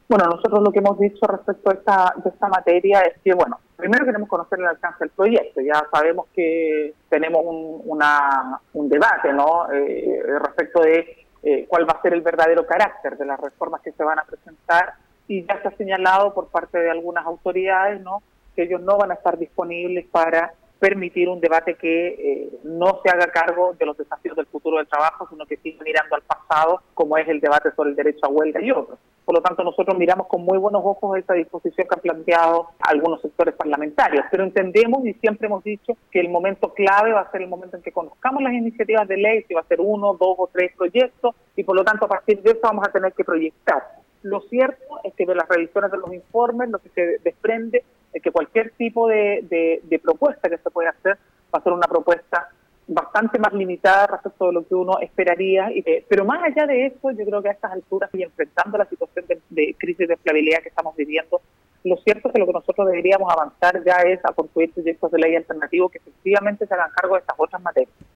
Bueno, nosotros lo que hemos dicho respecto de esta materia es que, bueno, primero queremos conocer el alcance del proyecto. Ya sabemos que tenemos un debate, ¿no? Respecto de cuál va a ser el verdadero carácter de las reformas que se van a presentar, y ya se ha señalado por parte de algunas autoridades, ¿no?, que ellos no van a estar disponibles para permitir un debate que no se haga cargo de los desafíos del futuro del trabajo, sino que siga mirando al pasado, como es el debate sobre el derecho a huelga y otros. Por lo tanto, nosotros miramos con muy buenos ojos esta disposición que han planteado algunos sectores parlamentarios, pero entendemos y siempre hemos dicho que el momento clave va a ser el momento en que conozcamos las iniciativas de ley, si va a ser 1, 2 o 3 proyectos, y por lo tanto a partir de eso vamos a tener que proyectar. Lo cierto es que de las revisiones de los informes, lo que se desprende es que cualquier tipo de propuesta que se pueda hacer va a ser una propuesta bastante más limitada respecto de lo que uno esperaría, pero más allá de eso, yo creo que a estas alturas y enfrentando la situación de crisis de empleabilidad que estamos viviendo, lo cierto es que lo que nosotros deberíamos avanzar ya es a construir proyectos de ley alternativos que efectivamente se hagan cargo de estas otras materias.